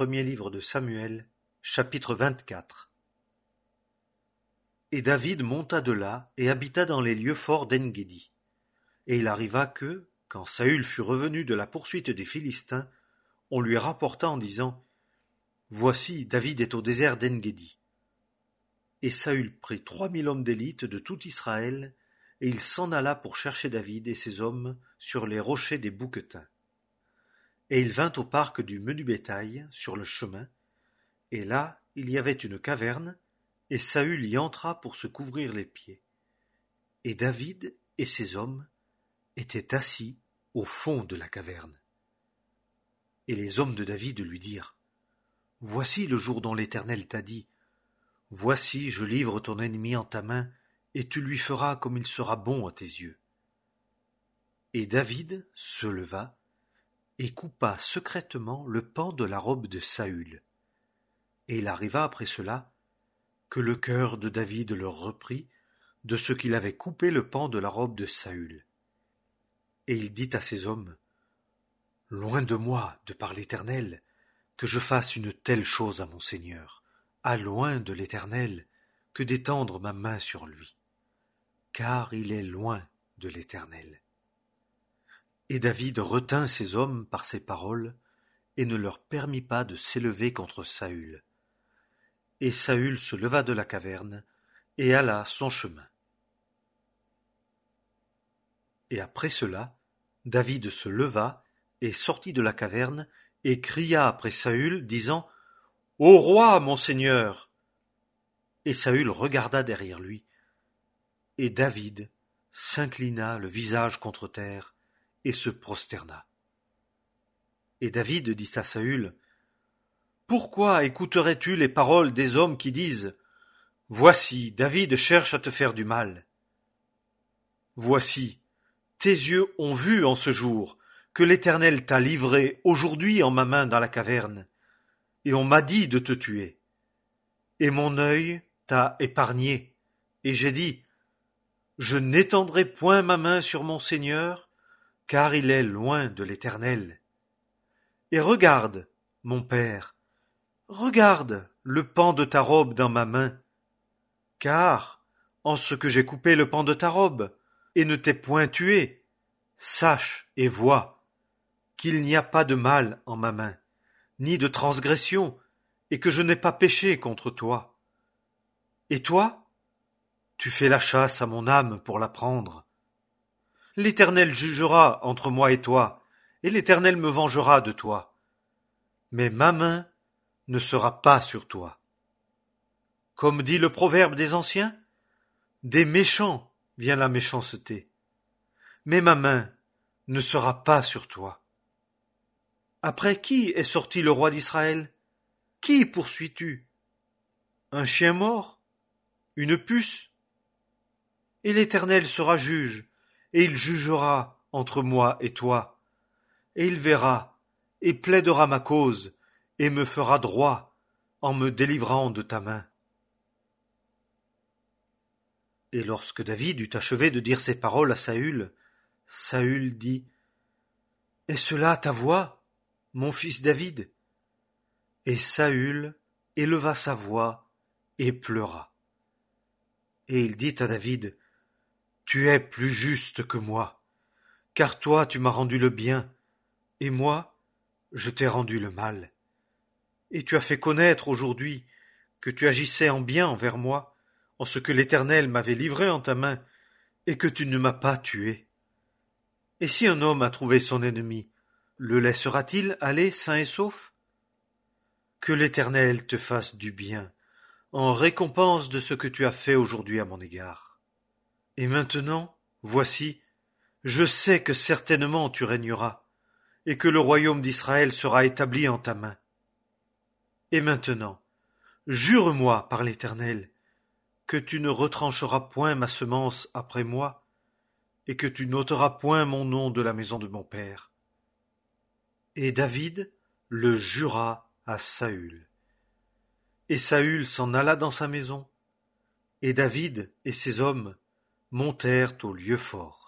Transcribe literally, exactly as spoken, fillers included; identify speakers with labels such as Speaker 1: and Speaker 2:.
Speaker 1: Premier livre de Samuel, chapitre vingt-quatre. Et David monta de là et habita dans les lieux forts d'En-Guédi. Et il arriva que, quand Saül fut revenu de la poursuite des Philistins, on lui rapporta en disant : Voici, David est au désert d'En-Guédi. Et Saül prit trois mille hommes d'élite de tout Israël, et il s'en alla pour chercher David et ses hommes sur les rochers des Bouquetins. Et il vint au parc du menu bétail, sur le chemin, et là il y avait une caverne, et Saül y entra pour se couvrir les pieds. Et David et ses hommes étaient assis au fond de la caverne. Et les hommes de David lui dirent : Voici le jour dont l'Éternel t'a dit : Voici, je livre ton ennemi en ta main, et tu lui feras comme il sera bon à tes yeux. Et David se leva et coupa secrètement le pan de la robe de Saül. Et il arriva après cela que le cœur de David leur reprit de ce qu'il avait coupé le pan de la robe de Saül. Et il dit à ses hommes : Loin de moi, de par l'Éternel, que je fasse une telle chose à mon Seigneur, à loin de l'Éternel, que d'étendre ma main sur lui, car il est loin de l'Éternel. Et David retint ses hommes par ses paroles, et ne leur permit pas de s'élever contre Saül. Et Saül se leva de la caverne, et alla son chemin. Et après cela, David se leva, et sortit de la caverne, et cria après Saül, disant : Ô roi, mon Seigneur ! Et Saül regarda derrière lui, et David s'inclina le visage contre terre, et se prosterna. Et David dit à Saül : Pourquoi écouterais-tu les paroles des hommes qui disent : Voici, David cherche à te faire du mal ? Voici, tes yeux ont vu en ce jour que l'Éternel t'a livré aujourd'hui en ma main dans la caverne, et on m'a dit de te tuer. Et mon œil t'a épargné, et j'ai dit : Je n'étendrai point ma main sur mon Seigneur, car il est loin de l'Éternel. Et regarde, mon père, regarde le pan de ta robe dans ma main, car, en ce que j'ai coupé le pan de ta robe, et ne t'ai point tué, sache et vois qu'il n'y a pas de mal en ma main, ni de transgression, et que je n'ai pas péché contre toi. Et toi, tu fais la chasse à mon âme pour la prendre. L'Éternel jugera entre moi et toi, et l'Éternel me vengera de toi. Mais ma main ne sera pas sur toi. Comme dit le proverbe des anciens, des méchants vient la méchanceté, mais ma main ne sera pas sur toi. Après qui est sorti le roi d'Israël ? Qui poursuis-tu ? Un chien mort ? Une puce ? Et l'Éternel sera juge, et il jugera entre moi et toi, et il verra, et plaidera ma cause, et me fera droit, en me délivrant de ta main. Et lorsque David eut achevé de dire ces paroles à Saül, Saül dit : Est-ce là ta voix, mon fils David ? Et Saül éleva sa voix et pleura. Et il dit à David : Tu es plus juste que moi, car toi tu m'as rendu le bien, et moi je t'ai rendu le mal. Et tu as fait connaître aujourd'hui que tu agissais en bien envers moi, en ce que l'Éternel m'avait livré en ta main, et que tu ne m'as pas tué. Et si un homme a trouvé son ennemi, le laissera-t-il aller sain et sauf ? Que l'Éternel te fasse du bien, en récompense de ce que tu as fait aujourd'hui à mon égard. Et maintenant, voici, je sais que certainement tu régneras, et que le royaume d'Israël sera établi en ta main. Et maintenant, jure-moi par l'Éternel, que tu ne retrancheras point ma semence après moi, et que tu n'ôteras point mon nom de la maison de mon père. Et David le jura à Saül. Et Saül s'en alla dans sa maison, et David et ses hommes montèrent au lieu fort.